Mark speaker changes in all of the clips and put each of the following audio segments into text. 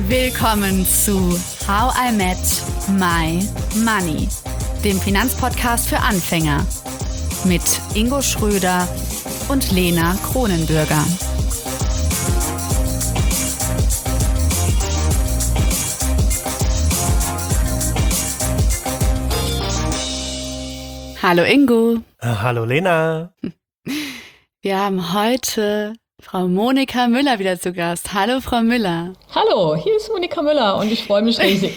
Speaker 1: Willkommen zu How I Met My Money, dem Finanzpodcast für Anfänger mit Ingo Schröder und Lena Kronenbürger. Hallo Ingo.
Speaker 2: Hallo Lena.
Speaker 1: Wir haben heute Frau Monika Müller wieder zu Gast. Hallo Frau Müller.
Speaker 3: Hallo, hier ist Monika Müller und ich freue mich riesig.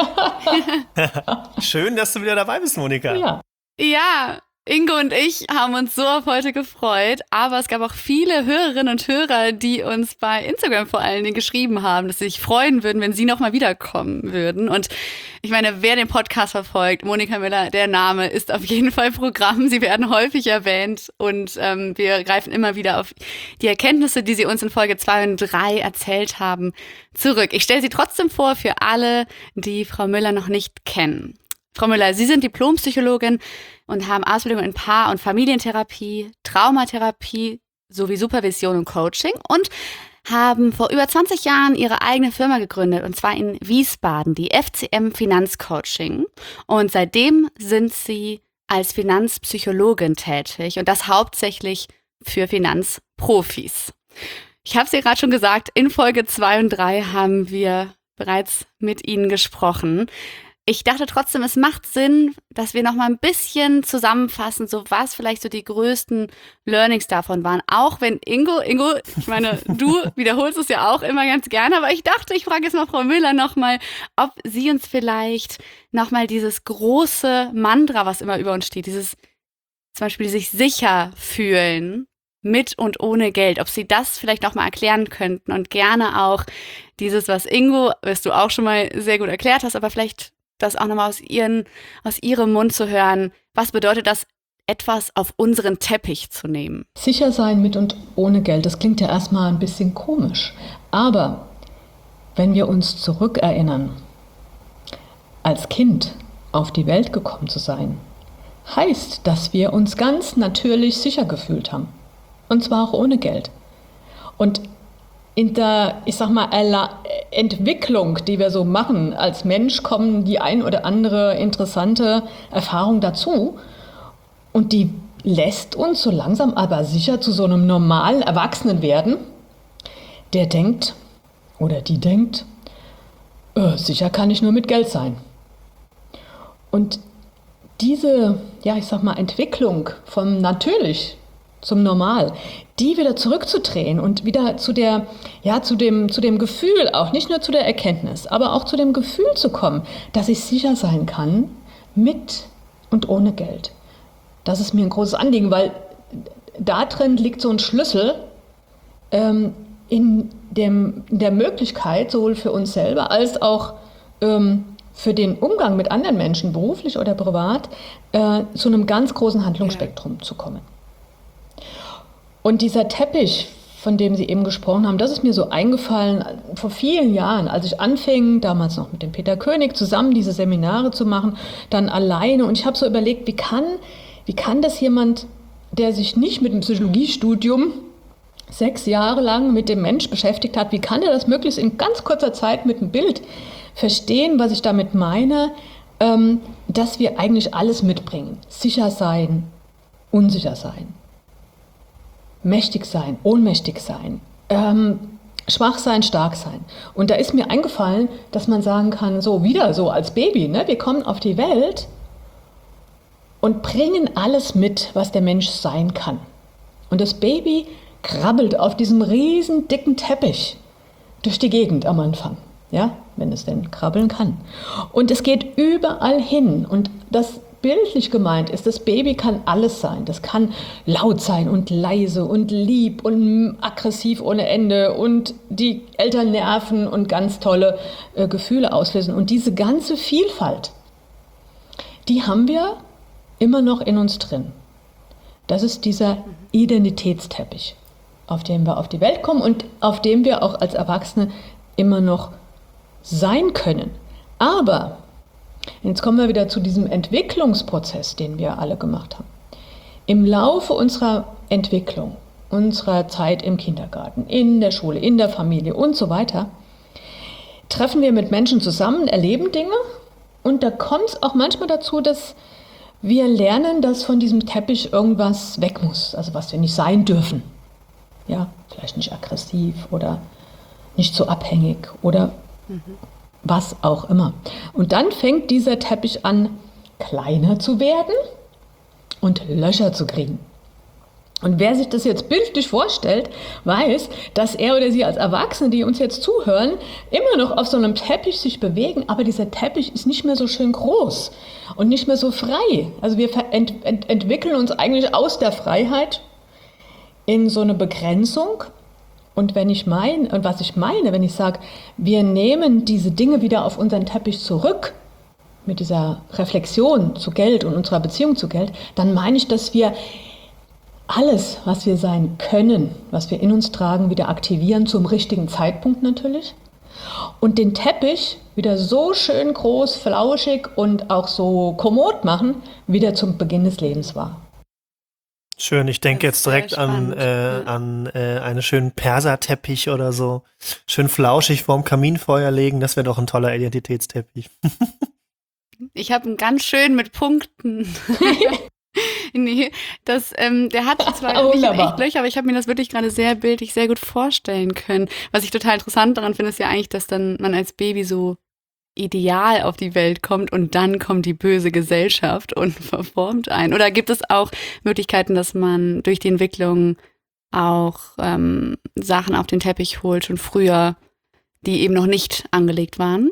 Speaker 2: Schön, dass du wieder dabei bist, Monika.
Speaker 1: Ja, Ingo und ich haben uns so auf heute gefreut, aber es gab auch viele Hörerinnen und Hörer, die uns bei Instagram vor allen Dingen geschrieben haben, dass sie sich freuen würden, wenn sie nochmal wiederkommen würden. Und ich meine, wer den Podcast verfolgt, Monika Müller, der Name ist auf jeden Fall Programm. Sie werden häufig erwähnt und wir greifen immer wieder auf die Erkenntnisse, die sie uns in Folge 2 und 3 erzählt haben, zurück. Ich stelle sie trotzdem vor für alle, die Frau Müller noch nicht kennen. Frau Müller, Sie sind Diplompsychologin und haben Ausbildung in Paar- und Familientherapie, Traumatherapie sowie Supervision und Coaching und haben vor über 20 Jahren Ihre eigene Firma gegründet, und zwar in Wiesbaden, die FCM Finanzcoaching. Und seitdem sind Sie als Finanzpsychologin tätig und das hauptsächlich für Finanzprofis. Ich habe es ja gerade schon gesagt, in Folge 2 und 3 haben wir bereits mit Ihnen gesprochen. Ich dachte trotzdem, es macht Sinn, dass wir noch mal ein bisschen zusammenfassen, so was vielleicht so die größten Learnings davon waren. Auch wenn Ingo, ich meine, du wiederholst es ja auch immer ganz gerne, aber ich dachte, ich frage jetzt mal Frau Müller noch mal, ob sie uns vielleicht noch mal dieses große Mantra, was immer über uns steht, dieses zum Beispiel sich sicher fühlen mit und ohne Geld, ob sie das vielleicht noch mal erklären könnten und gerne auch dieses, was Ingo, was du auch schon mal sehr gut erklärt hast, aber vielleicht das auch nochmal aus ihrem Mund zu hören. Was bedeutet das, etwas auf unseren Teppich zu nehmen?
Speaker 3: Sicher sein mit und ohne Geld, das klingt ja erstmal ein bisschen komisch. Aber wenn wir uns zurückerinnern, als Kind auf die Welt gekommen zu sein, heißt, dass wir uns ganz natürlich sicher gefühlt haben. Und zwar auch ohne Geld. Und in der, Entwicklung, die wir so machen als Mensch, kommen die ein oder andere interessante Erfahrung dazu. Und die lässt uns so langsam aber sicher zu so einem normalen Erwachsenen werden, der denkt oder die denkt, sicher kann ich nur mit Geld sein. Und diese, Entwicklung vom Natürlich zum Normal, die wieder zurückzudrehen und wieder zu dem Gefühl, auch nicht nur zu der Erkenntnis, aber auch zu dem Gefühl zu kommen, dass ich sicher sein kann mit und ohne Geld. Das ist mir ein großes Anliegen, weil da drin liegt so ein Schlüssel in der Möglichkeit, sowohl für uns selber als auch für den Umgang mit anderen Menschen, beruflich oder privat, zu einem ganz großen Handlungsspektrum zu kommen. Und dieser Teppich, von dem Sie eben gesprochen haben, das ist mir so eingefallen vor vielen Jahren, als ich anfing, damals noch mit dem Peter König, zusammen diese Seminare zu machen, dann alleine. Und ich habe so überlegt, wie kann das jemand, der sich nicht mit dem Psychologiestudium 6 Jahre lang mit dem Mensch beschäftigt hat, wie kann er das möglichst in ganz kurzer Zeit mit einem Bild verstehen, was ich damit meine, dass wir eigentlich alles mitbringen. Sicher sein, unsicher sein. Mächtig sein, ohnmächtig sein, schwach sein, stark sein. Und da ist mir eingefallen, dass man sagen kann, so wieder so als Baby, ne? Wir kommen auf die Welt und bringen alles mit, was der Mensch sein kann. Und das Baby krabbelt auf diesem riesen dicken Teppich durch die Gegend am Anfang, ja, wenn es denn krabbeln kann. Und es geht überall hin und das bildlich gemeint ist, das Baby kann alles sein. Das kann laut sein und leise und lieb und aggressiv ohne Ende und die Eltern nerven und ganz tolle Gefühle auslösen. Und diese ganze Vielfalt, die haben wir immer noch in uns drin. Das ist dieser Identitätsteppich, auf dem wir auf die Welt kommen und auf dem wir auch als Erwachsene immer noch sein können. Aber jetzt kommen wir wieder zu diesem Entwicklungsprozess, den wir alle gemacht haben. Im Laufe unserer Entwicklung, unserer Zeit im Kindergarten, in der Schule, in der Familie und so weiter, treffen wir mit Menschen zusammen, erleben Dinge und da kommt es auch manchmal dazu, dass wir lernen, dass von diesem Teppich irgendwas weg muss, also was wir nicht sein dürfen. Ja, vielleicht nicht aggressiv oder nicht so abhängig oder was auch immer. Und dann fängt dieser Teppich an, kleiner zu werden und Löcher zu kriegen. Und wer sich das jetzt bildlich vorstellt, weiß, dass er oder sie als Erwachsene, die uns jetzt zuhören, immer noch auf so einem Teppich sich bewegen, aber dieser Teppich ist nicht mehr so schön groß und nicht mehr so frei. Also wir entwickeln uns eigentlich aus der Freiheit in so eine Begrenzung. Und was ich meine, wenn ich sage, wir nehmen diese Dinge wieder auf unseren Teppich zurück, mit dieser Reflexion zu Geld und unserer Beziehung zu Geld, dann meine ich, dass wir alles, was wir sein können, was wir in uns tragen, wieder aktivieren, zum richtigen Zeitpunkt natürlich. Und den Teppich wieder so schön groß, flauschig und auch so kommod machen, wie der zum Beginn des Lebens war.
Speaker 2: Schön, ich denke jetzt direkt an einen schönen Perserteppich oder so. Schön flauschig vorm Kaminfeuer legen, das wäre doch ein toller Identitätsteppich.
Speaker 1: Ich habe einen ganz schön mit Punkten. Nee, der hat zwar nicht echt Löcher, aber ich habe mir das wirklich gerade sehr bildlich, sehr gut vorstellen können. Was ich total interessant daran finde, ist ja eigentlich, dass dann man als Baby so ideal auf die Welt kommt und dann kommt die böse Gesellschaft und verformt einen. Oder gibt es auch Möglichkeiten, dass man durch die Entwicklung auch Sachen auf den Teppich holt, schon früher, die eben noch nicht angelegt waren?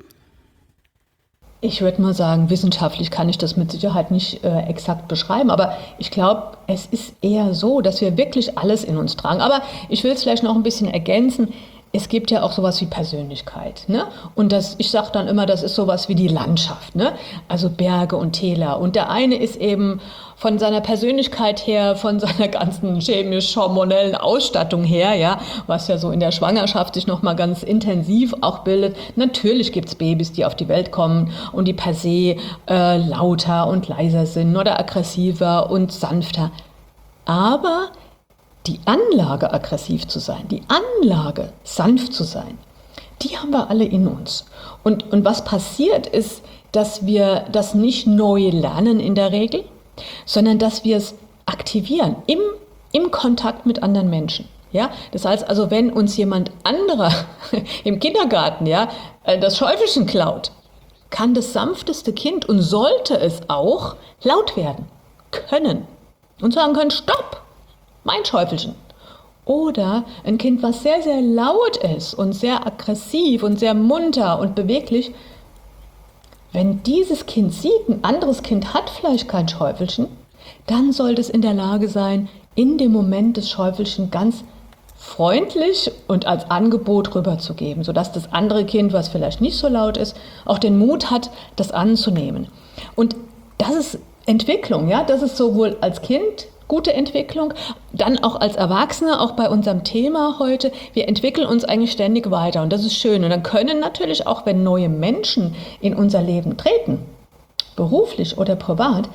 Speaker 3: Ich würde mal sagen, wissenschaftlich kann ich das mit Sicherheit nicht exakt beschreiben, aber ich glaube, es ist eher so, dass wir wirklich alles in uns tragen. Aber ich will es vielleicht noch ein bisschen ergänzen. Es gibt ja auch sowas wie Persönlichkeit, ne? Und ich sage dann immer, das ist sowas wie die Landschaft, ne? Also Berge und Täler. Und der eine ist eben von seiner Persönlichkeit her, von seiner ganzen chemisch-hormonellen Ausstattung her, ja, was ja so in der Schwangerschaft sich nochmal ganz intensiv auch bildet. Natürlich gibt es Babys, die auf die Welt kommen und die per se lauter und leiser sind oder aggressiver und sanfter. Aber die Anlage, aggressiv zu sein, die Anlage, sanft zu sein, die haben wir alle in uns. Und was passiert ist, dass wir das nicht neu lernen in der Regel, sondern dass wir es aktivieren im Kontakt mit anderen Menschen. Ja? Das heißt also, wenn uns jemand anderer im Kindergarten das Schäufelchen klaut, kann das sanfteste Kind und sollte es auch laut werden können und sagen können, stopp! Mein Schäufelchen. Oder ein Kind, was sehr, sehr laut ist und sehr aggressiv und sehr munter und beweglich. Wenn dieses Kind sieht, ein anderes Kind hat vielleicht kein Schäufelchen, dann sollte es in der Lage sein, in dem Moment das Schäufelchen ganz freundlich und als Angebot rüberzugeben, sodass das andere Kind, was vielleicht nicht so laut ist, auch den Mut hat, das anzunehmen. Und das ist Entwicklung, ja, das ist sowohl als Kind gute Entwicklung, dann auch als Erwachsene, auch bei unserem Thema heute. Wir entwickeln uns eigentlich ständig weiter und das ist schön. Und dann können natürlich auch, wenn neue Menschen in unser Leben treten, beruflich oder privat,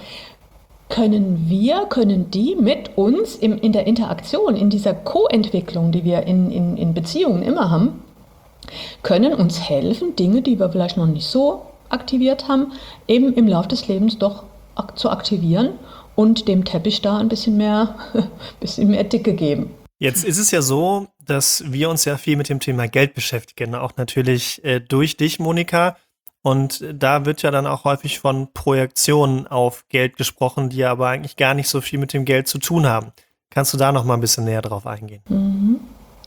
Speaker 3: können die mit uns in der Interaktion, in dieser Co-Entwicklung, die wir in Beziehungen immer haben, können uns helfen, Dinge, die wir vielleicht noch nicht so aktiviert haben, eben im Laufe des Lebens doch zu aktivieren und dem Teppich da ein bisschen mehr Dicke geben.
Speaker 2: Jetzt ist es ja so, dass wir uns ja viel mit dem Thema Geld beschäftigen, auch natürlich durch dich, Monika. Und da wird ja dann auch häufig von Projektionen auf Geld gesprochen, die ja aber eigentlich gar nicht so viel mit dem Geld zu tun haben. Kannst du da noch mal ein bisschen näher drauf eingehen?
Speaker 3: Mhm.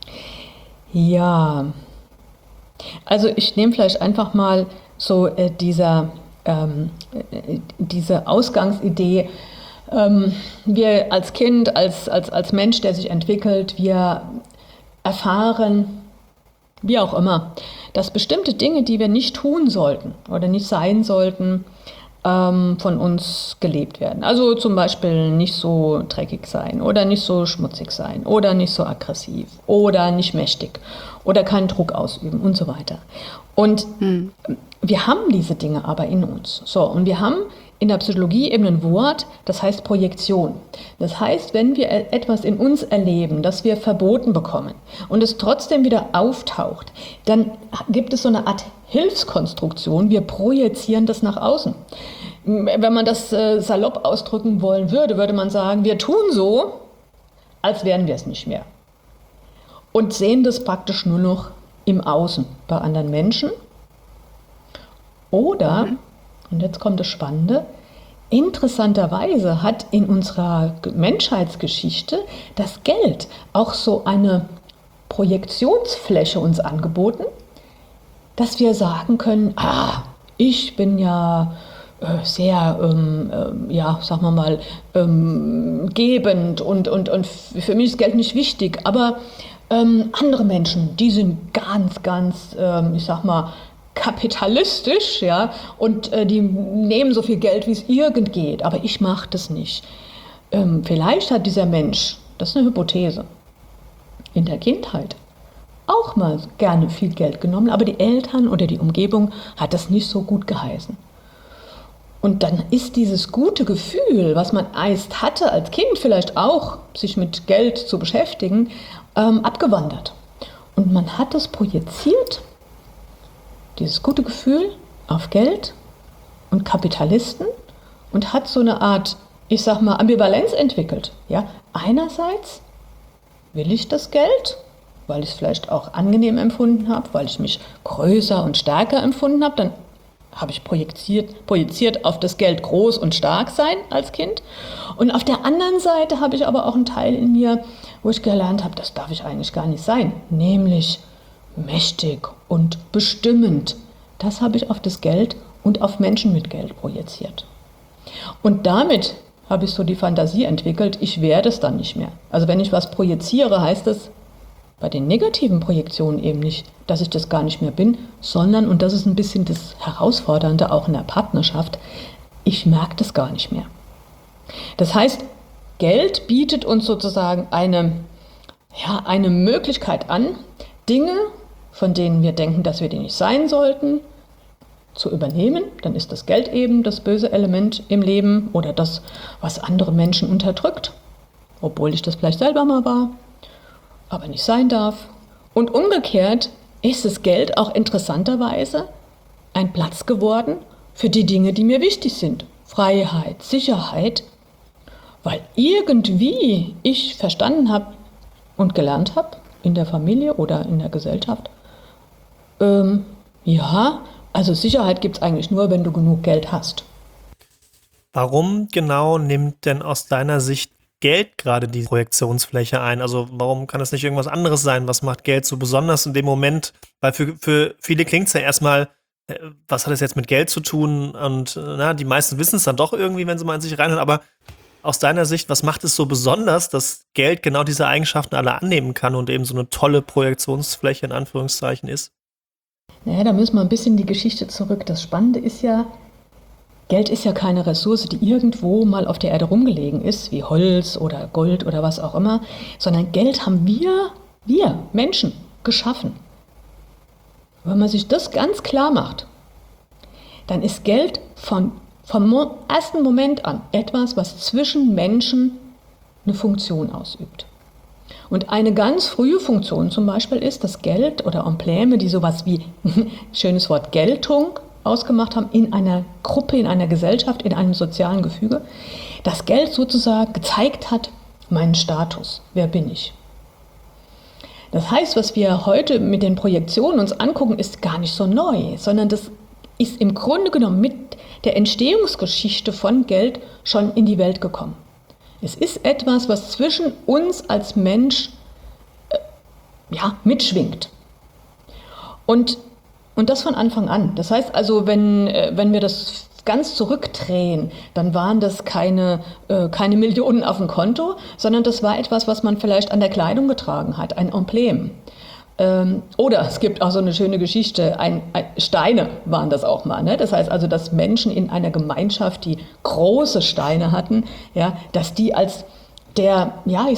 Speaker 3: Ja, also ich nehme vielleicht einfach mal so diese Ausgangsidee. Wir als Kind, als Mensch, der sich entwickelt, wir erfahren, wie auch immer, dass bestimmte Dinge, die wir nicht tun sollten oder nicht sein sollten, von uns gelebt werden. Also zum Beispiel nicht so dreckig sein oder nicht so schmutzig sein oder nicht so aggressiv oder nicht mächtig oder keinen Druck ausüben und so weiter. Und wir haben diese Dinge aber in uns. So, und wir haben in der Psychologie eben ein Wort, das heißt Projektion. Das heißt, wenn wir etwas in uns erleben, das wir verboten bekommen und es trotzdem wieder auftaucht, dann gibt es so eine Art Hilfskonstruktion. Wir projizieren das nach außen. Wenn man das salopp ausdrücken wollen würde, würde man sagen, wir tun so, als wären wir es nicht mehr. Und sehen das praktisch nur noch im Außen bei anderen Menschen. Oder, und jetzt kommt das Spannende, interessanterweise hat in unserer Menschheitsgeschichte das Geld auch so eine Projektionsfläche uns angeboten, dass wir sagen können, ich bin ja sehr, sagen wir mal, gebend und für mich ist Geld nicht wichtig, aber andere Menschen, die sind ganz, ich sag mal, kapitalistisch, ja, und die nehmen so viel Geld, wie es irgend geht, aber ich mache das nicht. Vielleicht hat dieser Mensch, das ist eine Hypothese, in der Kindheit auch mal gerne viel Geld genommen, aber die Eltern oder die Umgebung hat das nicht so gut geheißen. Und dann ist dieses gute Gefühl, was man einst hatte als Kind, vielleicht auch sich mit Geld zu beschäftigen, abgewandert. Und man hat das projiziert, dieses gute Gefühl, auf Geld und Kapitalisten und hat so eine Art, ich sag mal, Ambivalenz entwickelt. Ja? Einerseits will ich das Geld, weil ich es vielleicht auch angenehm empfunden habe, weil ich mich größer und stärker empfunden habe, dann habe ich projiziert auf das Geld groß und stark sein als Kind. Und auf der anderen Seite habe ich aber auch einen Teil in mir, wo ich gelernt habe, das darf ich eigentlich gar nicht sein, nämlich mächtig und bestimmend. Das habe ich auf das Geld und auf Menschen mit Geld projiziert. Und damit habe ich so die Fantasie entwickelt, ich werde es dann nicht mehr. Also wenn ich was projiziere, heißt es bei den negativen Projektionen eben nicht, dass ich das gar nicht mehr bin, sondern, und das ist ein bisschen das Herausfordernde auch in der Partnerschaft, ich merke das gar nicht mehr. Das heißt, Geld bietet uns sozusagen eine Möglichkeit an, Dinge, von denen wir denken, dass wir die nicht sein sollten, zu übernehmen. Dann ist das Geld eben das böse Element im Leben oder das, was andere Menschen unterdrückt, obwohl ich das vielleicht selber mal war, aber nicht sein darf. Und umgekehrt ist das Geld auch interessanterweise ein Platz geworden für die Dinge, die mir wichtig sind. Freiheit, Sicherheit, weil irgendwie ich verstanden habe und gelernt habe, in der Familie oder in der Gesellschaft, also Sicherheit gibt es eigentlich nur, wenn du genug Geld hast.
Speaker 2: Warum genau nimmt denn aus deiner Sicht Geld gerade die Projektionsfläche ein? Also warum kann es nicht irgendwas anderes sein? Was macht Geld so besonders in dem Moment? Weil für viele klingt es ja erstmal, was hat es jetzt mit Geld zu tun? Und die meisten wissen es dann doch irgendwie, wenn sie mal in sich reinhören. Aber aus deiner Sicht, was macht es so besonders, dass Geld genau diese Eigenschaften alle annehmen kann und eben so eine tolle Projektionsfläche in Anführungszeichen ist?
Speaker 3: Naja, da müssen wir ein bisschen die Geschichte zurück. Das Spannende ist ja, Geld ist ja keine Ressource, die irgendwo mal auf der Erde rumgelegen ist, wie Holz oder Gold oder was auch immer, sondern Geld haben wir Menschen, geschaffen. Wenn man sich das ganz klar macht, dann ist Geld vom ersten Moment an etwas, was zwischen Menschen eine Funktion ausübt. Und eine ganz frühe Funktion zum Beispiel ist, dass Geld oder Embleme, die sowas wie, schönes Wort, Geltung ausgemacht haben in einer Gruppe, in einer Gesellschaft, in einem sozialen Gefüge, dass Geld sozusagen gezeigt hat, meinen Status, wer bin ich. Das heißt, was wir heute mit den Projektionen uns angucken, ist gar nicht so neu, sondern das ist im Grunde genommen mit der Entstehungsgeschichte von Geld schon in die Welt gekommen. Es ist etwas, was zwischen uns als Mensch mitschwingt. Und das von Anfang an. Das heißt also, wenn wir das ganz zurückdrehen, dann waren das keine Millionen auf dem Konto, sondern das war etwas, was man vielleicht an der Kleidung getragen hat, ein Emblem. Oder es gibt auch so eine schöne Geschichte, Steine waren das auch mal. Ne? Das heißt also, dass Menschen in einer Gemeinschaft, die große Steine hatten, ja, dass die als der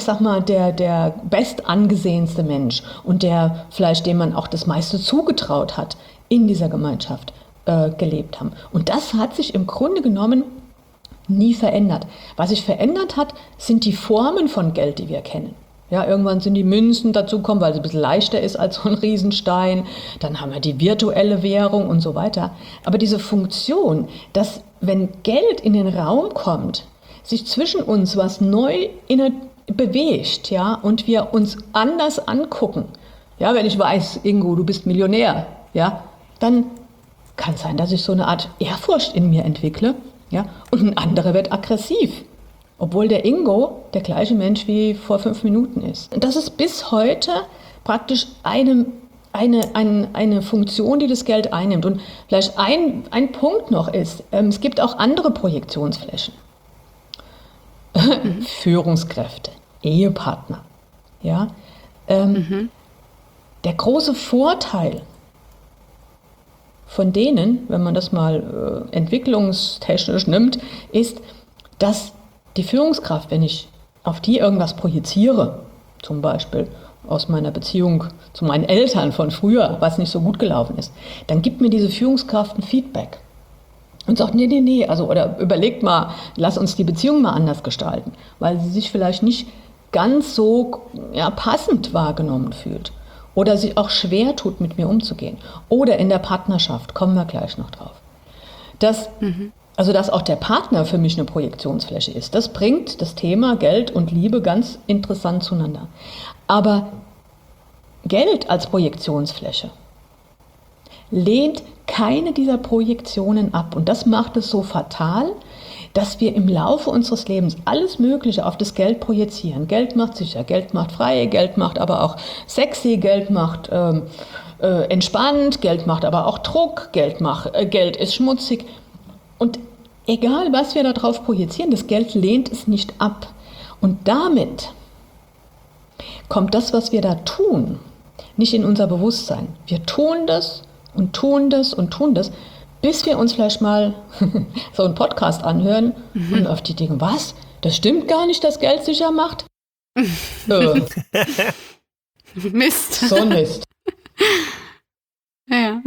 Speaker 3: bestangesehenste Mensch und der vielleicht, dem man auch das meiste zugetraut hat, in dieser Gemeinschaft gelebt haben. Und das hat sich im Grunde genommen nie verändert. Was sich verändert hat, sind die Formen von Geld, die wir kennen. Ja, irgendwann sind die Münzen dazugekommen, weil es ein bisschen leichter ist als so ein Riesenstein. Dann haben wir die virtuelle Währung und so weiter. Aber diese Funktion, dass wenn Geld in den Raum kommt, sich zwischen uns was neu bewegt, ja, und wir uns anders angucken. Ja, wenn ich weiß, Ingo, du bist Millionär, ja, dann kann es sein, dass ich so eine Art Ehrfurcht in mir entwickle, ja, und ein anderer wird aggressiv. Obwohl der Ingo der gleiche Mensch wie vor 5 Minuten ist. Das ist bis heute praktisch eine Funktion, die das Geld einnimmt. Und vielleicht ein Punkt noch ist, es gibt auch andere Projektionsflächen. Führungskräfte, Ehepartner. Ja? Der große Vorteil von denen, wenn man das mal entwicklungstechnisch nimmt, ist, dass die Führungskraft, wenn ich auf die irgendwas projiziere, zum Beispiel aus meiner Beziehung zu meinen Eltern von früher, was nicht so gut gelaufen ist, dann gibt mir diese Führungskraft ein Feedback und sagt, nee, also oder überlegt mal, lass uns die Beziehung mal anders gestalten, weil sie sich vielleicht nicht ganz so passend wahrgenommen fühlt oder sich auch schwer tut, mit mir umzugehen. Oder in der Partnerschaft, kommen wir gleich noch drauf. Also dass auch der Partner für mich eine Projektionsfläche ist. Das bringt das Thema Geld und Liebe ganz interessant zueinander. Aber Geld als Projektionsfläche lehnt keine dieser Projektionen ab. Und das macht es so fatal, dass wir im Laufe unseres Lebens alles Mögliche auf das Geld projizieren. Geld macht sicher, Geld macht frei, Geld macht aber auch sexy, Geld macht entspannt, Geld macht aber auch Druck, Geld ist schmutzig. Und egal, was wir darauf projizieren, das Geld lehnt es nicht ab. Und damit kommt das, was wir da tun, nicht in unser Bewusstsein. Wir tun das und tun das und tun das, bis wir uns vielleicht mal so einen Podcast anhören und auf die Dinge, was? Das stimmt gar nicht, dass Geld sicher macht?
Speaker 1: Mist.
Speaker 3: So ein Mist.
Speaker 1: Ja.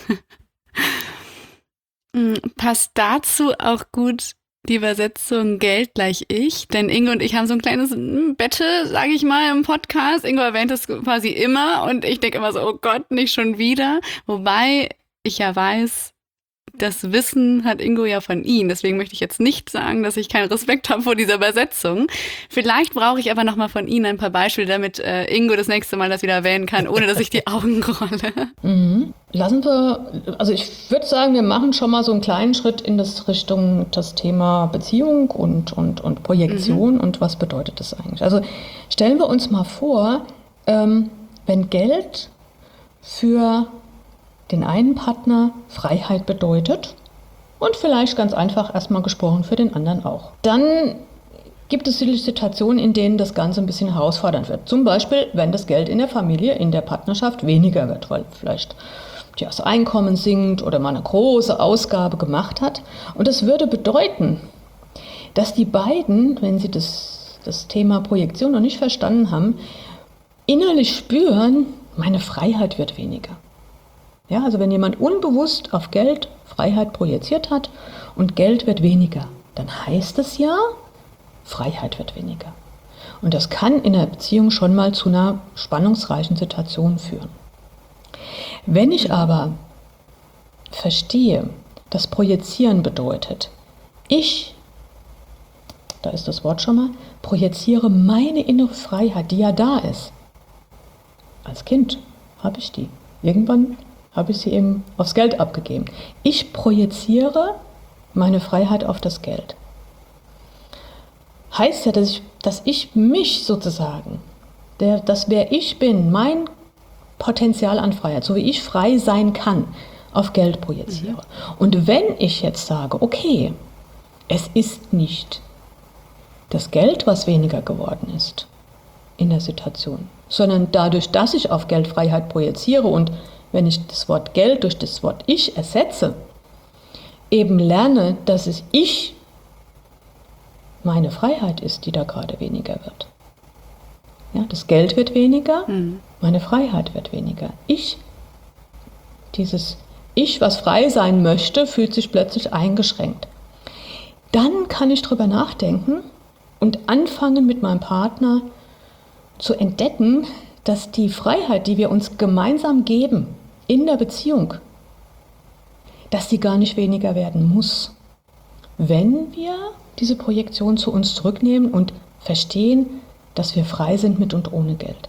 Speaker 1: Passt dazu auch gut die Übersetzung Geld gleich ich, denn Ingo und ich haben so ein kleines Battle, sage ich mal, im Podcast. Ingo erwähnt es quasi immer und ich denke immer so, oh Gott, nicht schon wieder. Wobei ich ja weiß, das Wissen hat Ingo ja von ihm. Deswegen möchte ich jetzt nicht sagen, dass ich keinen Respekt habe vor dieser Übersetzung. Vielleicht brauche ich aber nochmal von Ihnen ein paar Beispiele, damit Ingo das nächste Mal das wieder erwähnen kann, ohne dass ich die Augen rolle.
Speaker 3: Also ich würde sagen, wir machen schon mal so einen kleinen Schritt in das Richtung das Thema Beziehung und Projektion und was bedeutet das eigentlich. Also stellen wir uns mal vor, wenn Geld für den einen Partner Freiheit bedeutet und vielleicht ganz einfach erstmal gesprochen für den anderen auch. Dann gibt es Situationen, in denen das Ganze ein bisschen herausfordernd wird. Zum Beispiel, wenn das Geld in der Familie, in der Partnerschaft weniger wird, weil vielleicht das Einkommen sinkt oder man eine große Ausgabe gemacht hat. Und das würde bedeuten, dass die beiden, wenn sie das Thema Projektion noch nicht verstanden haben, innerlich spüren, meine Freiheit wird weniger. Ja, also wenn jemand unbewusst auf Geld Freiheit projiziert hat und Geld wird weniger, dann heißt es ja, Freiheit wird weniger. Und das kann in der Beziehung schon mal zu einer spannungsreichen Situation führen. Wenn ich aber verstehe, dass Projizieren bedeutet, da ist das Wort schon mal, projiziere meine innere Freiheit, die ja da ist. Als Kind habe ich die. Irgendwann habe ich sie eben aufs Geld abgegeben. Ich projiziere meine Freiheit auf das Geld. Heißt ja, dass ich mich sozusagen, das wer ich bin, mein Potenzial an Freiheit, so wie ich frei sein kann, auf Geld projiziere. Und wenn ich jetzt sage, okay, es ist nicht das Geld, was weniger geworden ist in der Situation, sondern dadurch, dass ich auf Geldfreiheit projiziere und wenn ich das Wort Geld durch das Wort Ich ersetze, eben lerne, dass es ich meine Freiheit ist, die da gerade weniger wird. Ja, das Geld wird weniger, meine Freiheit wird weniger. Dieses Ich, was frei sein möchte, fühlt sich plötzlich eingeschränkt. dann kann ich drüber nachdenken und anfangen mit meinem Partner zu entdecken, dass die Freiheit, die wir uns gemeinsam geben in der Beziehung, dass sie gar nicht weniger werden muss, wenn wir diese Projektion zu uns zurücknehmen und verstehen, dass wir frei sind mit und ohne Geld.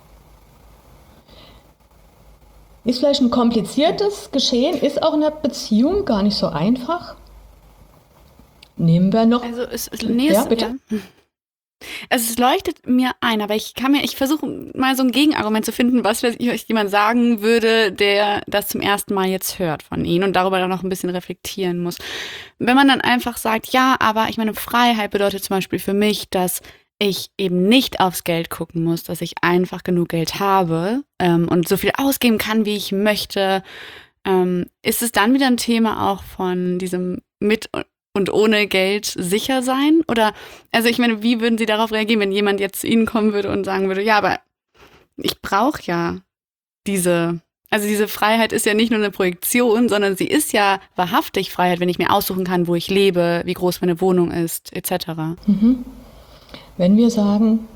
Speaker 3: Ist vielleicht ein kompliziertes Geschehen, ist auch in der Beziehung gar nicht so einfach. Nehmen wir noch.
Speaker 1: Also
Speaker 3: ja, bitte.
Speaker 1: Ja. Also es leuchtet mir ein, aber ich versuche mal so ein Gegenargument zu finden, was euch jemand sagen würde, der das zum ersten Mal jetzt hört von Ihnen und darüber dann noch ein bisschen reflektieren muss. Wenn man dann einfach sagt, ja, aber ich meine, Freiheit bedeutet zum Beispiel für mich, dass ich eben nicht aufs Geld gucken muss, dass ich einfach genug Geld habe und so viel ausgeben kann, wie ich möchte. Ist es dann wieder ein Thema auch von diesem mit und ohne Geld sicher sein? Oder, also ich meine, wie würden Sie darauf reagieren, wenn jemand jetzt zu Ihnen kommen würde und sagen würde, ja, aber ich brauche ja diese Freiheit ist ja nicht nur eine Projektion, sondern sie ist ja wahrhaftig Freiheit, wenn ich mir aussuchen kann, wo ich lebe, wie groß meine Wohnung ist, etc.
Speaker 3: Wenn wir sagen,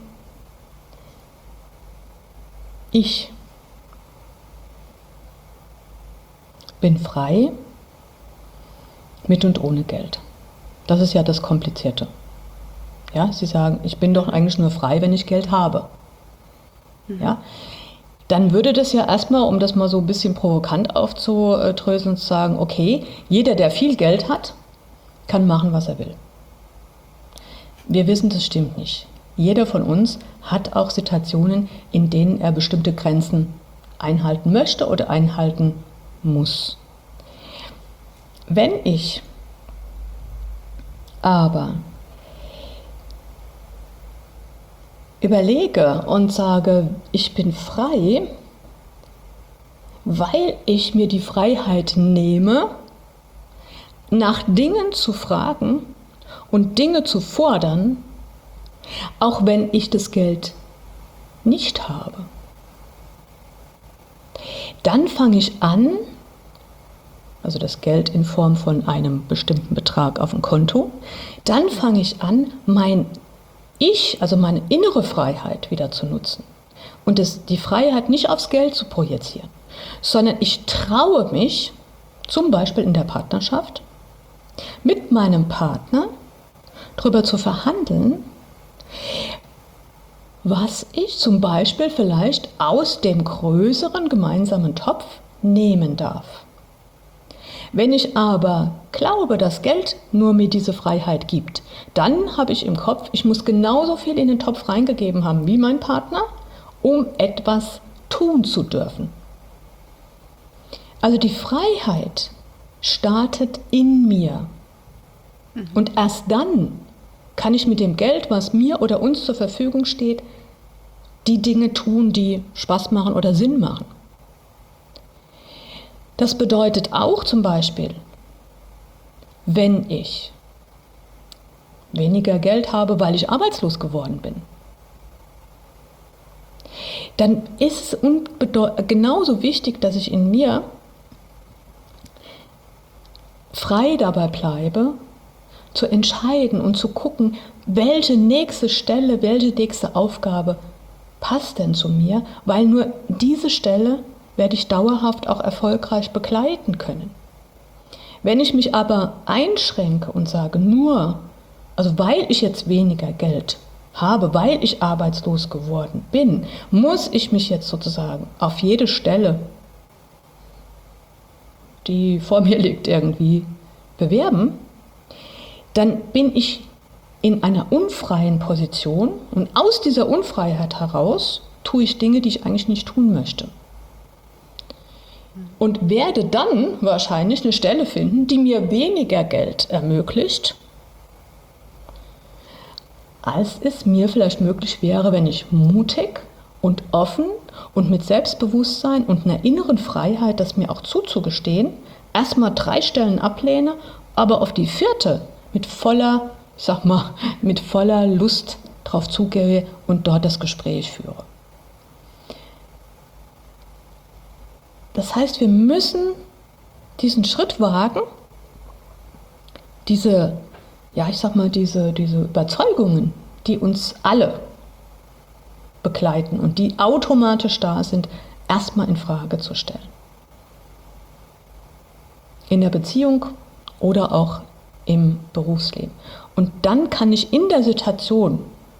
Speaker 3: ich bin frei mit und ohne Geld. Das ist ja das Komplizierte. Ja, Sie sagen, ich bin doch eigentlich nur frei, wenn ich Geld habe. Ja, dann würde das ja erstmal, um das mal so ein bisschen provokant aufzudröseln, sagen, okay, jeder, der viel Geld hat, kann machen, was er will. Wir wissen, das stimmt nicht. Jeder von uns hat auch Situationen, in denen er bestimmte Grenzen einhalten möchte oder einhalten muss. Wenn ich aber überlege und sage, ich bin frei, weil ich mir die Freiheit nehme, nach Dingen zu fragen und Dinge zu fordern, auch wenn ich das Geld nicht habe. Dann fange ich an, also das Geld in Form von einem bestimmten Betrag auf dem Konto, dann fange ich an, meine innere Freiheit wieder zu nutzen. Und die Freiheit nicht aufs Geld zu projizieren, sondern ich traue mich, zum Beispiel in der Partnerschaft, mit meinem Partner darüber zu verhandeln, was ich zum Beispiel vielleicht aus dem größeren gemeinsamen Topf nehmen darf. Wenn ich aber glaube, dass Geld nur mir diese Freiheit gibt, dann habe ich im Kopf, ich muss genauso viel in den Topf reingegeben haben wie mein Partner, um etwas tun zu dürfen. Also die Freiheit startet in mir. Und erst dann kann ich mit dem Geld, was mir oder uns zur Verfügung steht, die Dinge tun, die Spaß machen oder Sinn machen. Das bedeutet auch zum Beispiel, wenn ich weniger Geld habe, weil ich arbeitslos geworden bin, dann ist es genauso wichtig, dass ich in mir frei dabei bleibe, zu entscheiden und zu gucken, welche nächste Stelle, welche nächste Aufgabe passt denn zu mir, weil nur diese Stelle werde ich dauerhaft auch erfolgreich begleiten können. Wenn ich mich aber einschränke und sage, weil ich jetzt weniger Geld habe, weil ich arbeitslos geworden bin, muss ich mich jetzt sozusagen auf jede Stelle, die vor mir liegt, irgendwie bewerben, dann bin ich in einer unfreien Position und aus dieser Unfreiheit heraus tue ich Dinge, die ich eigentlich nicht tun möchte. Und werde dann wahrscheinlich eine Stelle finden, die mir weniger Geld ermöglicht, als es mir vielleicht möglich wäre, wenn ich mutig und offen und mit Selbstbewusstsein und einer inneren Freiheit, das mir auch zuzugestehen, erstmal 3 Stellen ablehne, aber auf die 4. mit voller Lust drauf zugehe und dort das Gespräch führe. Das heißt, wir müssen diesen Schritt wagen, diese ja, ich sag mal, diese Überzeugungen, die uns alle begleiten und die automatisch da sind, erstmal in Frage zu stellen. In der Beziehung oder auch im Berufsleben. Und dann kann ich in der Situation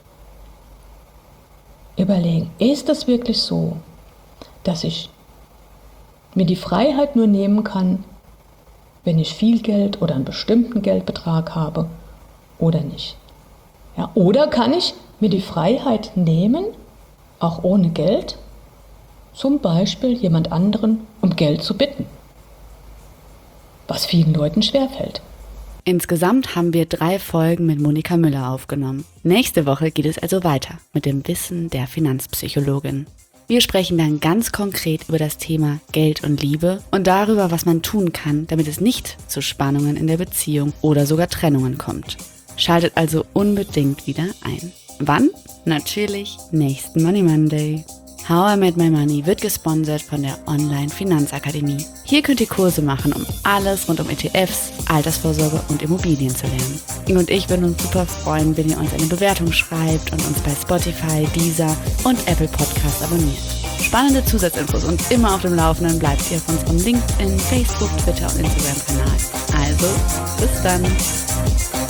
Speaker 3: überlegen, ist es wirklich so, dass ich mir die Freiheit nur nehmen kann, wenn ich viel Geld oder einen bestimmten Geldbetrag habe oder nicht. Ja, oder kann ich mir die Freiheit nehmen, auch ohne Geld, zum Beispiel jemand anderen um Geld zu bitten, was vielen Leuten schwerfällt.
Speaker 1: Insgesamt haben wir 3 Folgen mit Monika Müller aufgenommen. Nächste Woche geht es also weiter mit dem Wissen der Finanzpsychologin. Wir sprechen dann ganz konkret über das Thema Geld und Liebe und darüber, was man tun kann, damit es nicht zu Spannungen in der Beziehung oder sogar Trennungen kommt. Schaltet also unbedingt wieder ein. Wann? Natürlich nächsten Money Monday. How I Made My Money wird gesponsert von der Online-Finanzakademie. Hier könnt ihr Kurse machen, um alles rund um ETFs, Altersvorsorge und Immobilien zu lernen. Inge und ich würden uns super freuen, wenn ihr uns eine Bewertung schreibt und uns bei Spotify, Deezer und Apple Podcasts abonniert. Spannende Zusatzinfos und immer auf dem Laufenden bleibt ihr auf unserem LinkedIn, Facebook, Twitter und Instagram-Kanal. Also, bis dann!